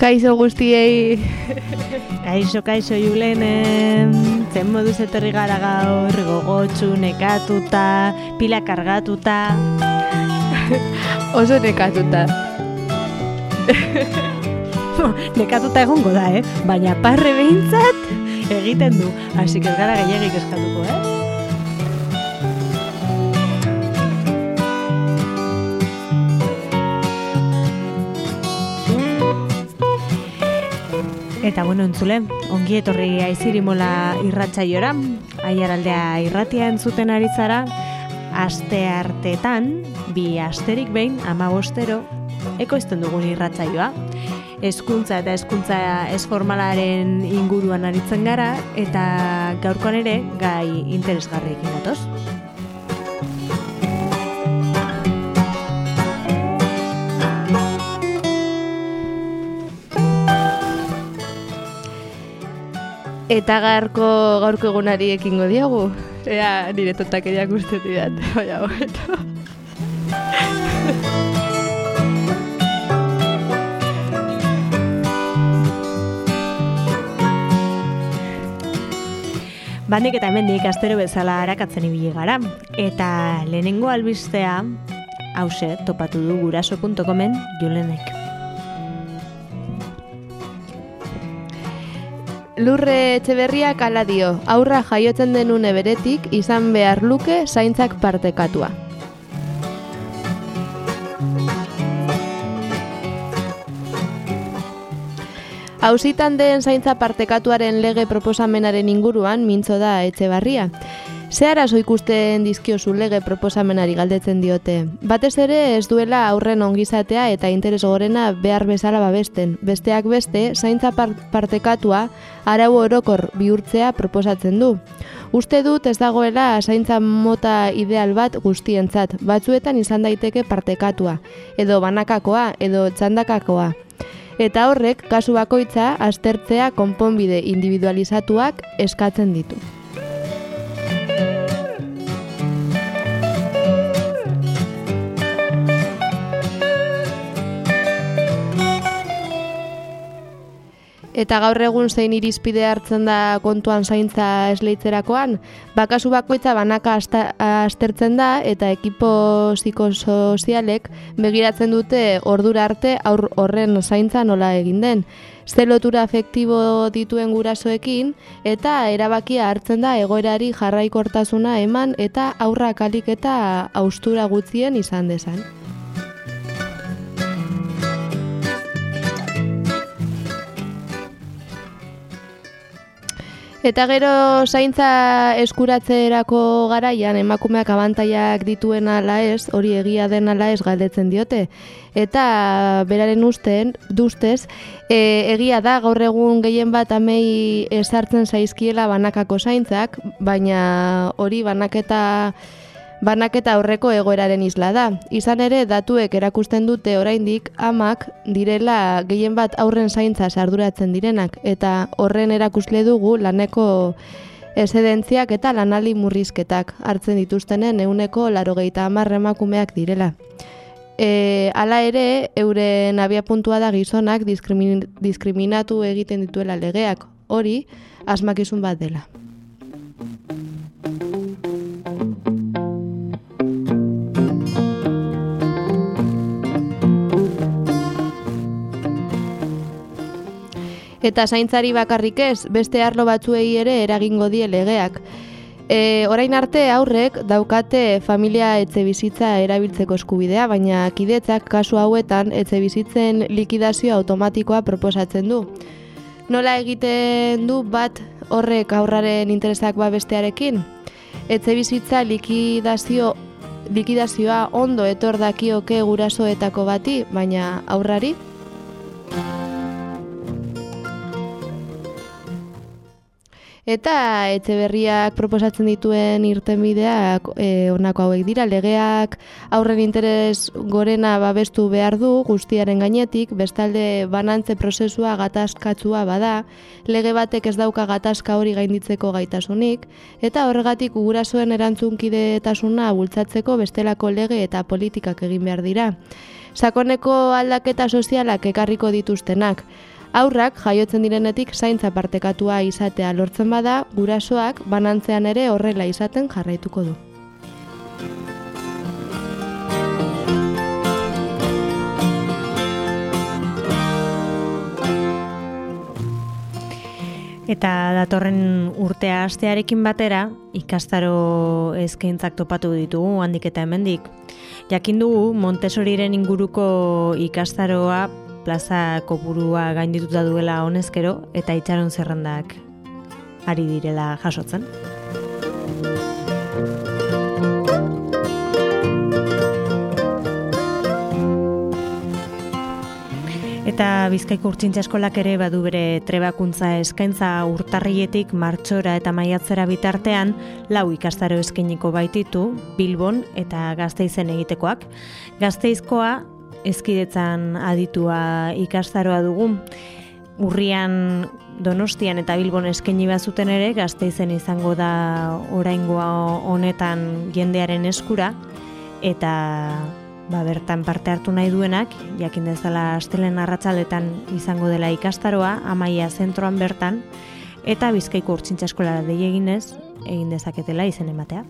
Kaixo guztiei. Kaixo Julenen, zen moduz etorri gara gaur, gogotsu, nekatuta, pila kargatuta. Oso nekatuta. Nekatuta egongo da, baina parre behintzat egiten du, hasi ez gara gehiagik eskatuko, Eta entzule, ongi etorri Aizirimola irratsaiora, Aiaraldea irratia entzuten ari zara, aste artetan, 2 asterik behin, 15 ekoizten dugun irratsaioa. Hezkuntza eta hezkuntza ez formalaren inguruan aritzen gara, eta gaurkoan ere gai interesgarriekin datoz. Eta gaurko egunari ekingo diagu. Ea, nire tontakeriak uste didat. Baina, bueno. Bandik eta hemendik astero bezala arakatzen ibili gara. Eta lehenengo albistea, hause, topatu du guraso.comen Julenek. Lurre Etxeberriak hala dio, aurra jaiotzen denune beretik izan behar luke zaintzak partekatua. Auzitan den zaintza partekatuaren lege proposamenaren inguruan mintzo da Etxebarria. Ze arazo ikusten dizkiozu lege proposamenari galdetzen diote. Batez ere ez duela aurren ongizatea eta interes gorena behar bezala babesten. Besteak beste, zaintza partekatua arau orokor bihurtzea proposatzen du. Uste dut ez dagoela zaintza mota ideal bat guztientzat. Batzuetan izan daiteke partekatua, edo banakakoa, edo txandakakoa. Eta horrek, kasu bakoitza, aztertzea konponbide individualizatuak eskatzen ditu. Eta gaur egun zein irizpide hartzen da kontuan zaintza esleitzerakoan, bakasu bakoitza banaka aztertzen da eta ekipo psikosozialek begiratzen dute ordura arte horren zaintza nola egin den. Ze lotura afektibo dituen gurasoekin eta erabakia hartzen da egoerari jarraikortasuna eman eta haurrak ahalik eta haustura gutxien izan dezan. Eta gero zaintza eskuratzerako garaian emakumeak abantaiak dituen ala ez, hori egia den ala ez galdetzen diote. Eta beraren dustez, egia da gaur egun gehien bat amei ezartzen zaizkiela banakako zaintzak, baina hori banaketa aurreko egoeraren isla da. Izan ere, datuek erakusten dute oraindik amak direla gehien bat aurren zaintza arduratzen direnak, eta horren erakusle dugu laneko eszedentziak eta lanaldi murrizketak hartzen dituztenen 80% emakumeak direla. Hala ere, euren abiapuntua da gizonak diskriminatu egiten dituela legeak, hori asmakizun bat dela. Eta zaintzari bakarrik ez, beste arlo batzuei ere eragingo die legeak. Orain arte aurrek daukate familia etxebizitza erabiltzeko eskubidea, baina kidetzak kasu hauetan etxebizitzen likidazio automatikoa proposatzen du. Nola egiten du bat horrek aurraren interesak bestearekin? Etxebizitza likidazioa ondo etor dakioke gurasoetako bati, baina aurrari? Eta Etxeberriak proposatzen dituen irtenbideak honako hauek dira, legeak aurren interes gorena babestu behar du guztiaren gainetik, bestalde banantze prozesua gatazkatsua bada, lege batek ez dauka gatazka hori gainditzeko gaitasunik, eta horregatik gurasoen erantzunkidetasuna bultzatzeko bestelako lege eta politikak egin behar dira. Sakoneko aldaketa sozialak ekarriko dituztenak. Haurrak jaiotzen direnetik zaintza partekatua izatea lortzen bada, gurasoak banantzean ere horrela izaten jarraituko du. Eta datorren urtea hastearekin batera, ikastaro eskaintzak topatu ditugu handik eta hemendik. Jakin dugu Montessoriren inguruko ikastaroa plaza kopurua gaindituta duela honezkero eta itxaron zerrendak ari direla jasotzen. Eta Bizkaiko Urtsintza Eskolak ere badu bere trebakuntza eskaintza urtarrietik martxora eta maiatzera bitartean 4 ikastaro eskainiko baititu Bilbon eta Gasteizen egitekoak. Gasteizkoa hezkidetzan aditua ikastaroa dugu. Urrian Donostian eta Bilbon eskaini bazuten ere Gasteizen izango da oraingoa honetan jendearen eskura eta bertan parte hartu nahi duenak, jakin dezala astelehen arratsaletan izango dela ikastaroa, Amaia zentroan bertan, eta Bizkaiko Urtsintza Eskolara dei eginez, egin dezaketela izen ematea.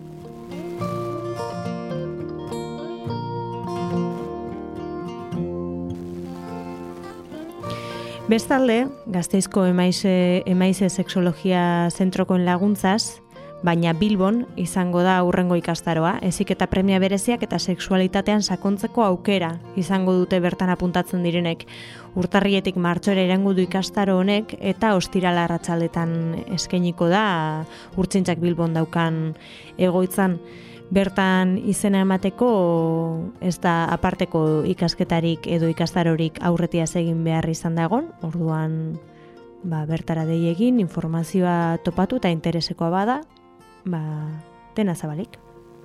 Bestalde, Gasteizko emaize sexologia zentrokoen laguntzaz, baina Bilbon izango da aurrengo ikastaroa, heziketa premia bereziak eta sexualitatean sakontzeko aukera izango dute bertan apuntatzen direnek. Urtarrietik martxora iraungo du ikastaro honek eta ostirala arratsaldetan eskainiko da Urtzintzak Bilbon daukan egoitzan. Bertan izena emateko ez da aparteko ikasketarik edo ikastarorik aurretiaz egin behar izan dagon, orduan bertara dei egin, informazioa topatu eta interesekoa bada, dena zabalik.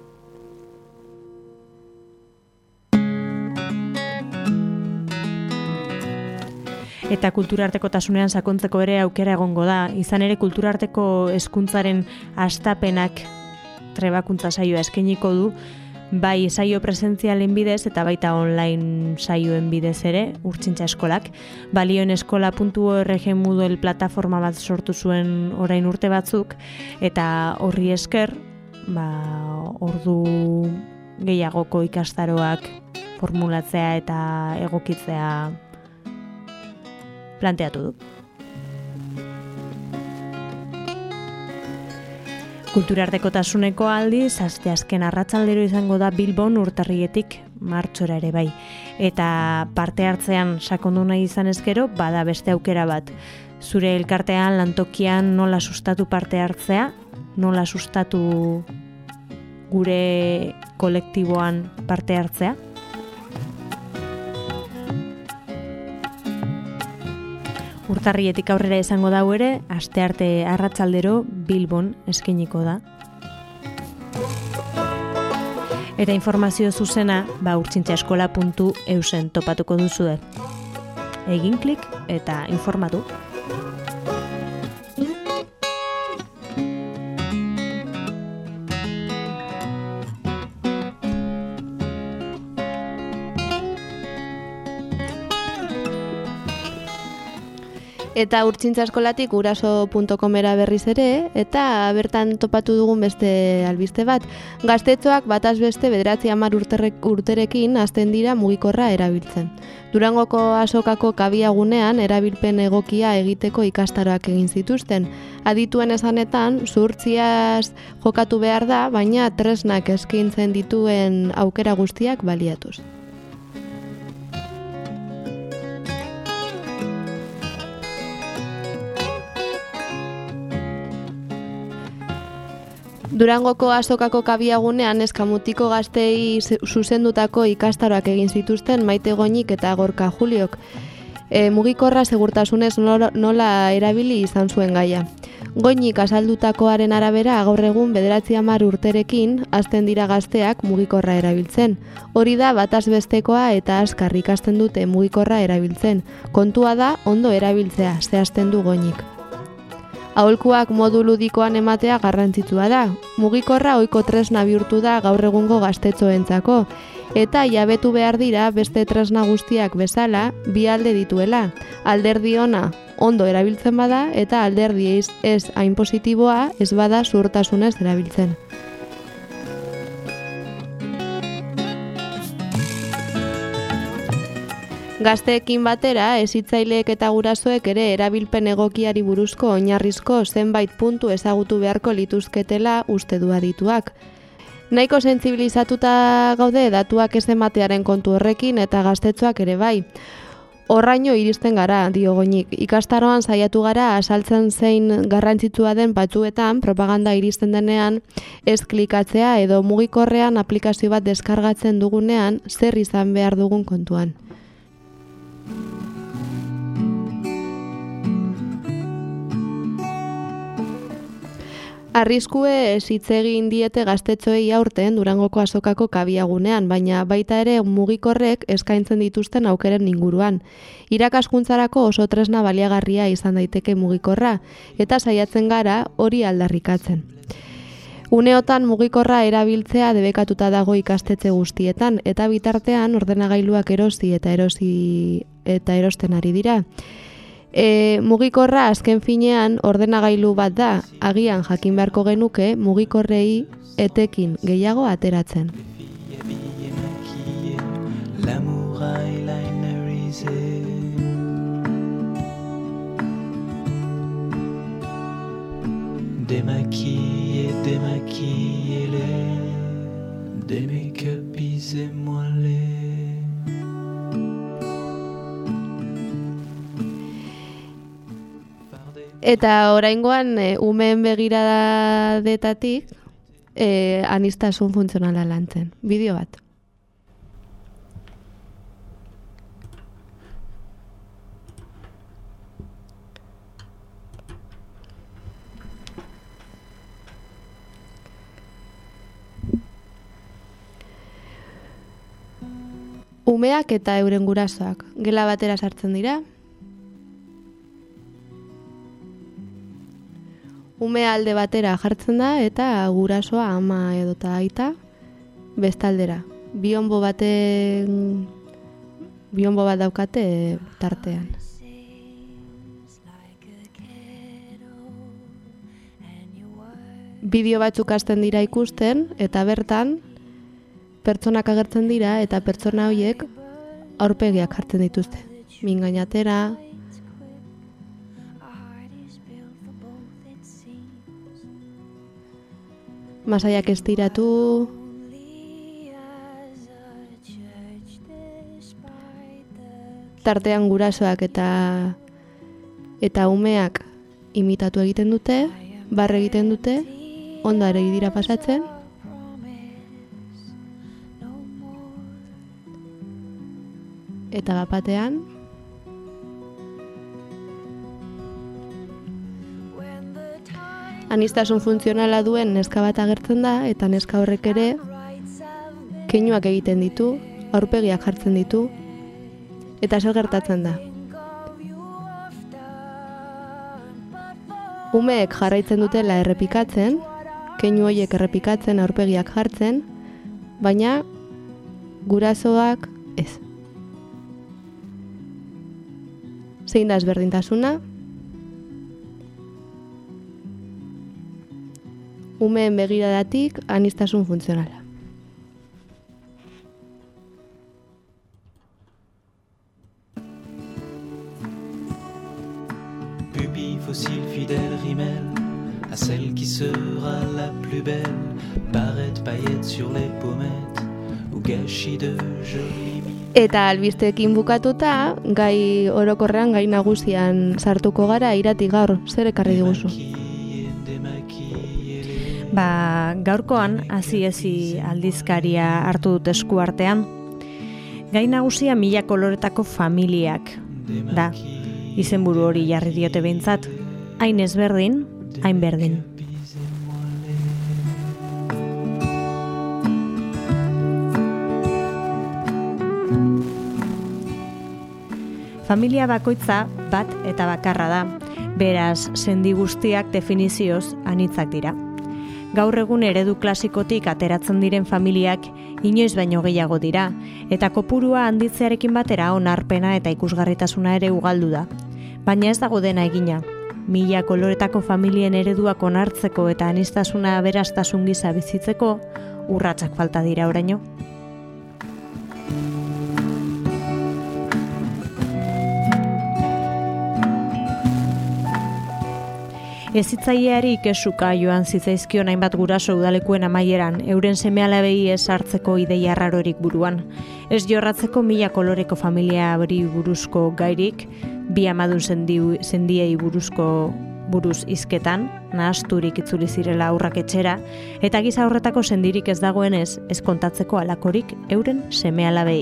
Eta kulturartekotasunean sakontzeko ere aukera egongo da, izan ere kulturarteko hezkuntzaren hastapenak trebakuntza saioa eskainiko du, bai saio presentzialen bidez eta baita online saioen bidez ere Urtsintza Eskolak. balioeneskola.org Moodle plataforma bat sortu zuen orain urte batzuk eta horri esker ordu gehiagoko ikastaroak formulatzea eta egokitzea planteatu du. Kulturartekotasuneko aldiz, asteazken arratsaldero izango da Bilbon urtarrietik martxora ere bai. Eta parte hartzean sakondu nahi izan ezkero, bada beste aukera bat. Zure elkartean, lantokian nola sustatu parte hartzea, nola sustatu gure kolektiboan parte hartzea. Urtarrietik aurrera izango dau ere, astearte arratsaldero Bilbon eskainiko da. Eta informazio zuzena, urtsintzaeskola.eusen topatuko duzue. Egin klik eta informatu. Eta Urtsintza Eskolatik guraso.comera berriz ere, eta bertan topatu dugun beste albiste bat. Gaztetxoak bataz beste 9-10 urterekin hasten dira mugikorra erabiltzen. Durangoko azokako kabiagunean erabilpen egokia egiteko ikastaroak egin zituzten. Adituen esanetan, zuhurtziaz jokatu behar da, baina tresnak eskaintzen dituen aukera guztiak baliatuz. Durangoko azokako kabiagunean eskamutiko gaztei zuzendutako ikastaroak egin zituzten Maite Goñik eta Gorka Juliok. Mugikorra segurtasunez nola erabili izan zuen gaia. Goñik azaldutakoaren arabera gaur egun 9-10 urterekin hasten dira gazteak mugikorra erabiltzen. Hori da bataz bestekoa eta azkar ikasten dute mugikorra erabiltzen. Kontua da ondo erabiltzea, zehazten du Goñik. Aholkuak modu ludikoan ematea garrantzitsua da. Mugikorra ohiko tresna bihurtu da gaur egungo gaztetxoentzako, eta jabetu behar dira beste tresna guztiak bezala bi alde dituela. Alderdi ona ondo erabiltzen bada eta alderdi ez hain positiboa ez bada zuhurtasunez erabiltzen. Gazteekin batera, hezitzaileek eta gurasoek ere erabilpen egokiari buruzko oinarrizko zenbait puntu ezagutu beharko lituzketela uste du adituak. Nahiko sentsibilizatuta gaude datuak ez ematearen kontu horrekin eta gaztetxoak ere bai. Horraino iristen gara, dio Goñik. Ikastaroan saiatu gara azaltzen zein garrantzitsua den batzuetan propaganda iristen denean ez klikatzea edo mugikorrean aplikazio bat deskargatzen dugunean zer izan behar dugun kontuan. Arriskue hitz egin diete gaztetxoei aurten Durangoko azokako kabiagunean, baina baita ere mugikorrek eskaintzen dituzten aukeren inguruan. Irakaskuntzarako oso tresna baliagarria izan daiteke mugikorra, eta saiatzen gara hori aldarrikatzen. Uneotan mugikorra erabiltzea debekatuta dago ikastetxe guztietan, eta bitartean ordenagailuak erosi eta erosten ari dira. Mugikorra azken finean ordenagailu bat da, agian jakin beharko genuke mugikorrei etekin gehiago ateratzen. Eta oraingoan umeen begiradetatik aniztasun funtzionala lantzen. Bideo bat. Umeak eta euren gurasoak gela batera sartzen dira. Umea alde batera jartzen da eta gurasoa ama edota aita bestaldera. Bionbo bat daukate tartean. Bideo batzuk hasten dira ikusten eta bertan pertsonak agertzen dira eta pertsona horiek aurpegiak jartzen dituzte. Mingainatera, masaiak estiratu, tartean gurasoak eta umeak imitatu egiten dute, barre egiten dute, ondare dira pasatzen, eta bapatean aniztasun funtzionala duen neska bat agertzen da, eta neska horrek ere keinuak egiten ditu, aurpegiak jartzen ditu, eta zer gertatzen da. Umeek jarraitzen dutela errepikatzen, keinu horiek errepikatzen, aurpegiak jartzen, baina gurasoak ez. Zein da ezberdintasuna? Umeen begiradatik aniztasun funtzionala. Pupille fossile fidèle rimelle à celle qui sera la plus belle, barrette paillette sur les pommettes ou gâchis de jolie mie. Eta albisteekin bukatuta, gai orokorrean, gai nagusian sartuko gara. Irati, gaur zer ekarri diguzu? Gaurkoan hasi aldizkaria hartu dut esku artean. Gai nagusia 1000 koloretako familiak da. Izenburu hori jarri diote behintzat. Hain ezberdin, hain berdin. Familia bakoitza bat eta bakarra da. Beraz, sendi guztiak definizioz anitzak dira. Gaur egun eredu klasikotik ateratzen diren familiak inoiz baino gehiago dira, eta kopurua handitzearekin batera onarpena eta ikusgarritasuna ere ugaldu da. Baina ez dago dena egina. 1000 koloretako familien ereduak onartzeko eta aniztasuna aberastasun gisa bizitzeko urratsak falta dira oraino. Hezitzaileari kesuka joan zitzaizkion hainbat guraso udalekuen amaieran, euren seme-alabei ez hartzeko ideia rarorik buruan. Ez jorratzeko 1000 koloreko familia hori buruzko gairik, 2 amadun sendiei buruz hizketan, nahasturik itzuli zirela aurrak etxera, eta giza horretako sendirik ez dagoenez, ez kontatzeko halakorik euren seme-alabei.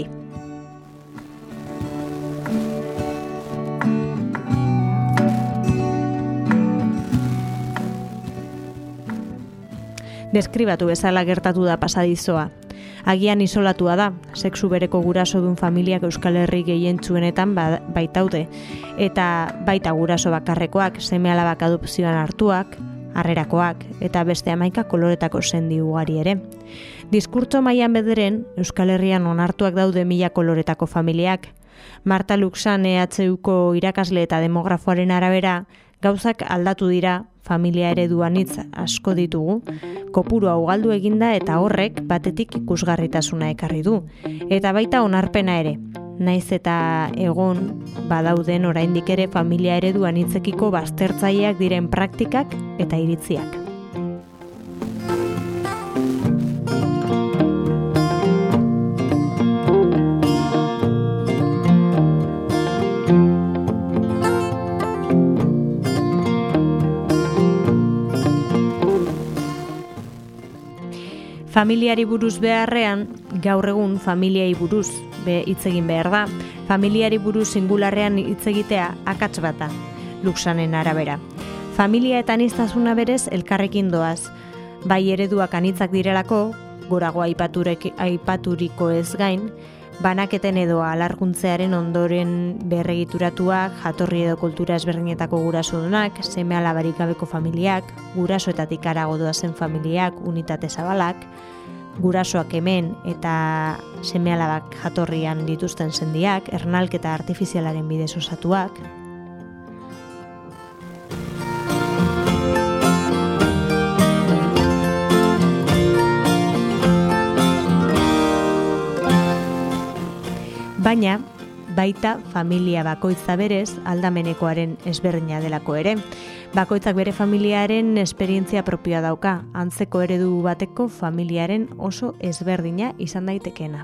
Deskribatu bezala gertatu da pasadizoa. Agian isolatua da, sexu bereko guraso dun familiak Euskal Herri gehientsuenetan baitaude, eta baita guraso bakarrekoak, seme-alabak adopzioan hartuak, harrerakoak, eta beste 11 koloretako sendi ugari ere. Diskurtso mailan bederen, Euskal Herrian onartuak daude 1000 koloretako familiak. Marta Luxan EHUko irakasle eta demografoaren arabera, gauzak aldatu dira, familia ereduan hitz asko ditugu, kopurua ugaldu eginda eta horrek batetik ikusgarritasuna ekarri du. Eta baita onarpena ere, naiz eta egon badauden oraindik ere familia ereduan hitzekiko baztertzaileak diren praktikak eta iritziak. Familiari buruz beharrean, gaur egun familiai buruz hitz egin behar da. Familiari buruz singularrean hitz egitea akats bat da, Luxanen arabera. Familia eta aniztasuna berez elkarrekin doaz. Bai ereduak anitzak direlako, gorago aipaturiko ez gain, banaketen edo alarguntzearen ondoren berregituratuak, jatorri edo kultura ezberdinetako gurasodunak, seme-alabarik gabeko familiak, gurasoetatik harago doazen familiak, unitate zabalak, gurasoak hemen eta seme-alabak jatorrian dituzten sendiak, ernalketa artifizialaren bidez osatuak. Baina, baita familia bakoitza berez aldamenekoaren ezberdina delako ere. Bakoitzak bere familiaren esperientzia propioa dauka, antzeko eredu bateko familiaren oso ezberdina izan daitekeena.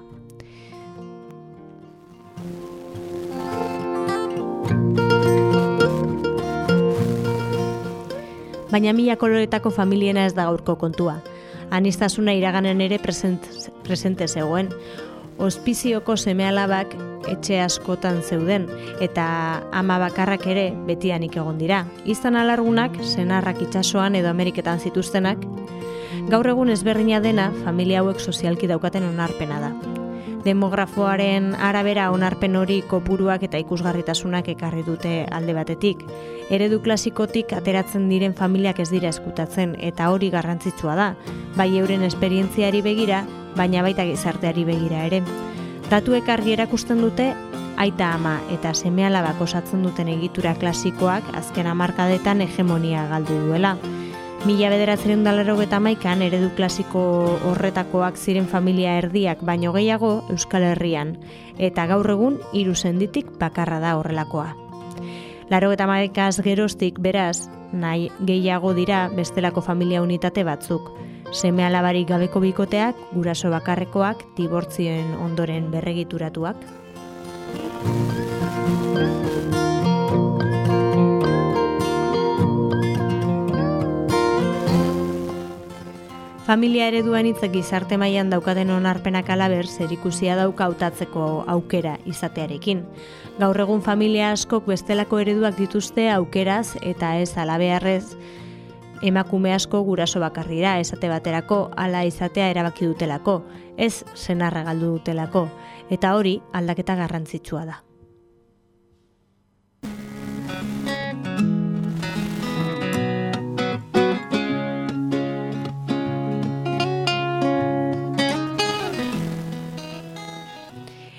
Baina 1000 koloretako familiena ez da gaurko kontua. Aniztasuna iraganen ere presente zegoen. Hospizioko seme-alabak etxe askotan zeuden, eta ama bakarrak ere betianik egon dira. Izan alargunak, senarrak itsasoan edo Ameriketan zituztenak. Gaur egun ezberdina dena, familia hauek sozialki daukaten onarpena da. Demografoaren arabera onarpen hori kopuruak eta ikusgarritasunak ekarri dute alde batetik. Eredu klasikotik ateratzen diren familiak ez dira eskutatzen, eta hori garrantzitsua da, bai euren esperientziari begira, baina baita gizarteari begira ere. Datuek argi erakusten dute, aita ama eta seme-alabak osatzen duten egitura klasikoak azken hamarkadetan hegemonia galdu duela. 1981an eredu klasiko horretakoak ziren familia erdiak baino gehiago Euskal Herrian, eta gaur egun 3 senditik bakarra da horrelakoa. 81az geroztik beraz, nahi gehiago dira bestelako familia unitate batzuk. Seme-alabarik gabeko bikoteak, guraso bakarrekoak, dibortzioen ondoren berregituratuak. Familia ereduan hitzek gizarte mailan daukaten onarpenak halaber zerikusia dauka hautatzeko aukera izatearekin. Gaur egun familia askok bestelako ereduak dituzte aukeraz eta ez halabeharrez. Emakume asko guraso bakar dira, esate baterako hala izatea erabaki dutelako, ez senarra galdu dutelako, eta hori aldaketa garrantzitsua da.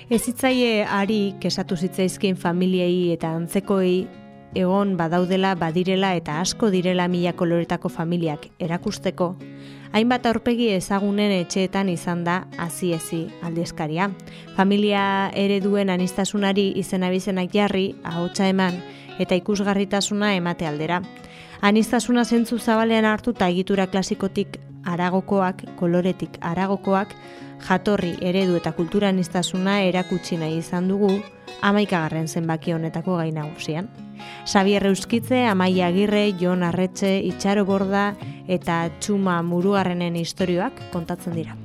Ez hitzaie ari kesatu zitzaizkien familiei eta antzekoi egon badaudela, badirela eta asko direla 1000 koloretako familiak erakusteko, hainbat aurpegi ezagunen etxeetan izan da hazi aldizkaria. Familia ereduen aniztasunari izen-abizenak jarri, ahotsa eman eta ikusgarritasuna emate aldera. Aniztasuna zentzu zabalean hartuta egitura klasikotik haragokoak, koloretik haragokoak, jatorri, eredu eta kultura aniztasuna erakutsi nahi izan dugu 11. zenbaki honetako gai nagusian. Xabier Euskitze, Amaia Agirre, Jon Arretxe, Itxaro Borda eta Txuma Murugarrenen istorioak kontatzen dira.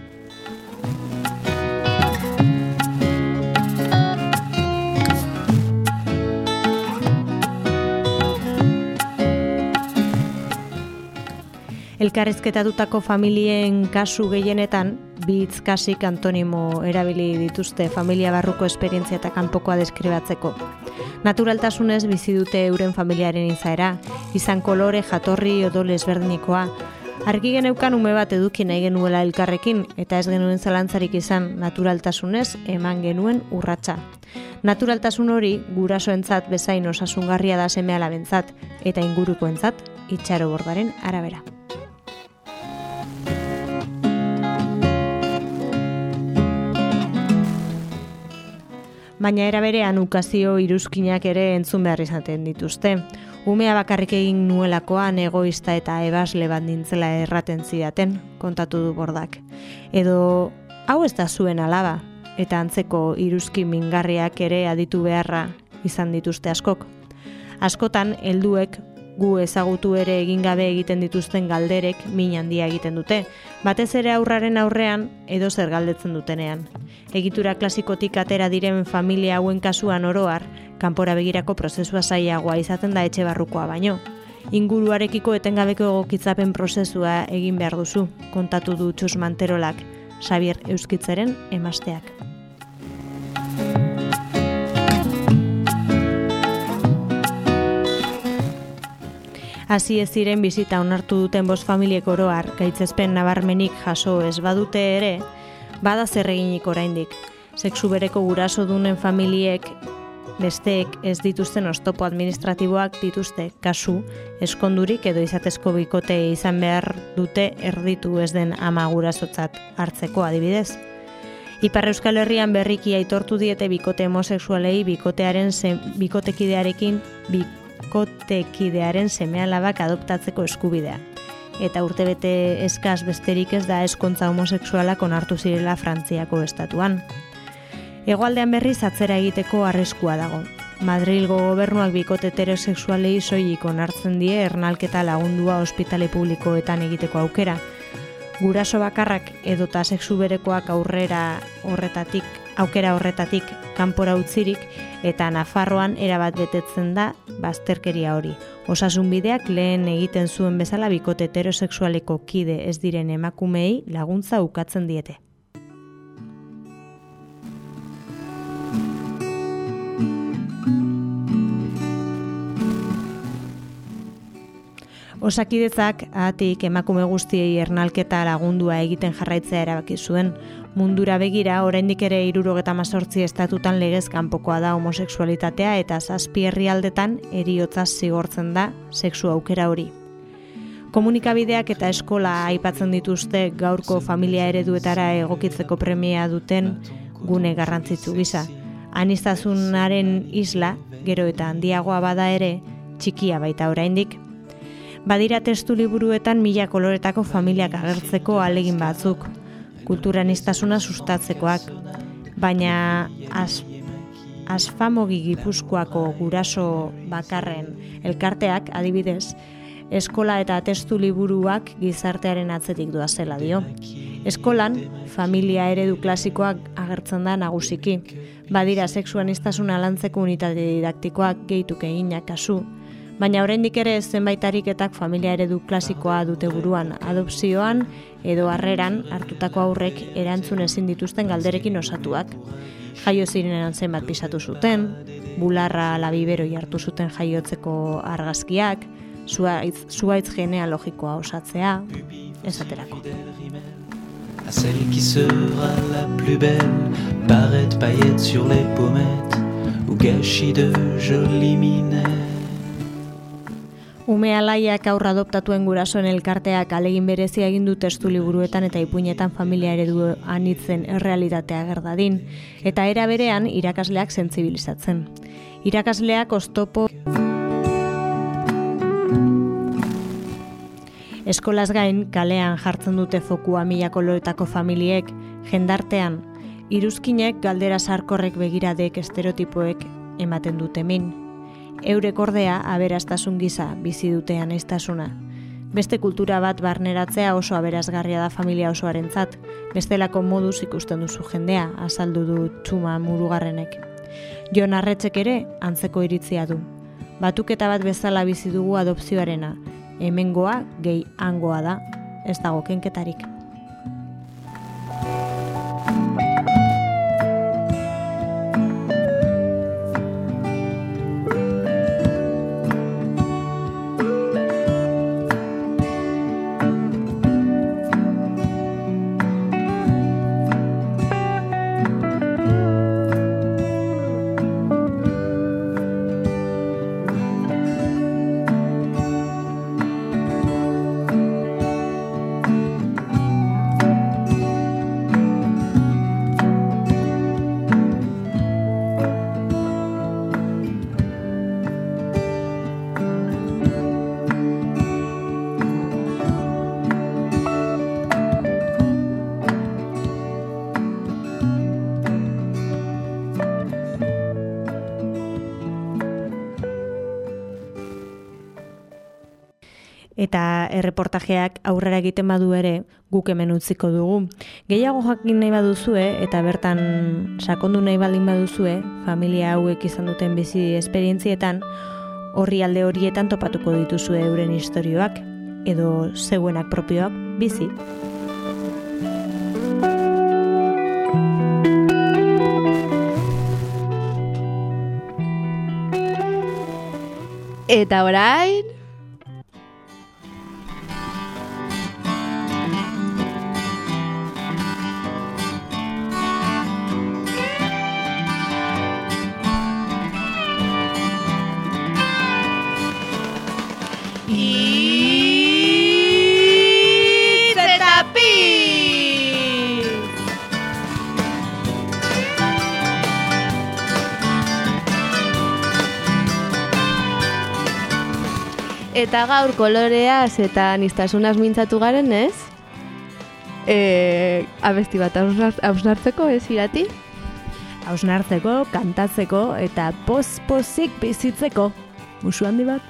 Elkarrizketatutako familien kasu gehienetan, bi hitz kasik antonimo erabili dituzte familia barruko esperientzia eta kanpokoa deskribatzeko. Naturaltasunez bizi dute euren familiaren izaera, izan kolore, jatorri, odol ezberdinikoa. Argi geneukan ume bat eduki nahi genuela elkarrekin, eta ez genuen zalantzarik izan naturaltasunez eman genuen urratsa. Naturaltasun hori gurasoentzat bezain osasungarria da seme-alabentzat eta ingurukoentzat Itxaro Bordaren arabera. Baina era berean ukazio iruzkinak ere entzun behar izaten dituzte. Umea bakarrik egin nuelakoan egoista eta ebasle bat nintzela erraten zidaten, kontatu du Bordak. Edo, hau ez da zuen alaba, eta antzeko iruzki mingarriak ere aditu beharra izan dituzte askok. Askotan, helduek gu ezagutu ere egin gabe egiten dituzten galderek min handia egiten dute, batez ere aurraren aurrean edo zer galdetzen dutenean. Egitura klasikotik atera diren familia hauen kasuan oroar, kanpora begirako prozesua zailagoa izaten da etxe barrukoa baino. Inguruarekiko etengabeko egokitzapen prozesua egin behar duzu, kontatu du Txus Manterolak, Xabier Euskitzeren emazteak. Hasi ez ziren bizita onartu duten 5 familiek oroar, gaitzespen nabarmenik jaso ez badute ere, bada zer eginik oraindik. Sexu bereko guraso dunen familiek besteek ez dituzten oztopo administratiboak dituzte, kasu, eskondurik edo izatezko bikote izan behar dute erditu ez den ama gurasotzat hartzeko adibidez. Ipar Euskal Herrian berriki aitortu diete bikote homosexualei bikotekidearen seme-alabak adoptatzeko eskubidea. Eta urtebete eskas besterik ez da ezkontza homosexualak onartu zirela Frantziako estatuan. Hegoaldean berriz atzera egiteko arriskua dago. Madrilgo gobernuak bikote heterosexualei soilik onartzen die ernalketa lagundua ospitale publikoetan egiteko aukera. Guraso bakarrak edota sexu berekoak aukera horretatik kanpora utzirik eta Nafarroan erabat betetzen da bazterkeria hori. Osasunbideak lehen egiten zuen bezala bikote heterosexualeko kide ez diren emakumeei laguntza ukatzen diete. Osakidetzak ahatik emakume guztiei ernalketa lagundua egiten jarraitzea erabaki zuen. Mundura begira, oraindik ere 78 estatutan legez kanpokoa da homosexualitatea eta 7 herrialdetan heriotzaz zigortzen da sexu aukera hori. Komunikabideak eta eskola aipatzen dituzte gaurko familia ereduetara egokitzeko premia duten gune garrantzitsu gisa. Aniztasunaren isla, gero eta handiagoa bada ere, txikia baita oraindik. Badira testu liburuetan 1000 koloretako familiak agertzeko ahalegin batzuk, kulturaniztasuna sustatzekoak, baina Asfamogi Gipuzkoako guraso bakarren elkarteak adibidez, eskola eta testu liburuak gizartearen atzetik doazela dio. Eskolan, familia eredu klasikoak agertzen da nagusiki, badira sexuanistasuna lantzeko unitate didaktikoak gehituke eginak kasu, baina oraindik ere zenbait ariketak familia eredu klasikoa dute buruan, adopzioan edo harreran hartutako aurrek erantzun ezin dituzten galderekin osatuak. Jaio zirenean zenbat pisatu zuten, bularra ala biberoi hartu zuten jaiotzeko argazkiak, zuhaitz genealogikoa osatzea, esaterako. À celle qui sera la plus belle, barrettes, paillettes sur les pommettes ou gâchis de jolies minettes. Ume alaiak aurra adoptatuen gurasoen elkarteak alegin berezia egin du testu liburuetan eta ipuinetan familia eredu anitzen errealitatea gerdadin, eta era berean irakasleak sentsibilizatzen. Irakasleak oztopo eskolaz gain kalean jartzen dute fokua mila koloretako familiek, jendartean, iruzkinek galdera sarkorrek begiradek estereotipoek ematen dute min. Eurek ordea aberastasun gisa bizi dute aniztasuna. Beste kultura bat barneratzea oso aberasgarria da familia osoarentzat, bestelako moduz ikusten duzu jendea, azaldu du Txuma Murugarrenek. Jon Arretzek ere antzeko iritzia du. Batuketa bat bezala bizi dugu adopzioarena, hemengoa gehi hangoa da, ez dago kenketarik. Eta erreportajeak aurrera egiten badu ere, guk hemen utziko dugu. Gehiago jakin nahi baduzue, eta bertan sakondu nahi baldin baduzue, familia hauek izan duten bizi esperientzietan, horri alde horietan topatuko dituzue euren istorioak, edo zeuenak propioak bizi. Eta orain... Eta gaur koloreaz eta aniztasunaz mintzatu garen, ez? Abesti bat hausnartzeko, ez Irati? Hausnartzeko, kantatzeko eta poz-pozik bizitzeko. Musu handi bat.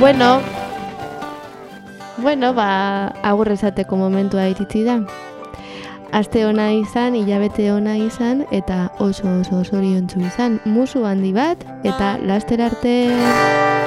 Bueno, agur esateko momentua iritsi da. Aste ona izan, hilabete ona izan, eta oso zoriontsu izan. Musu handi bat, eta laster arte...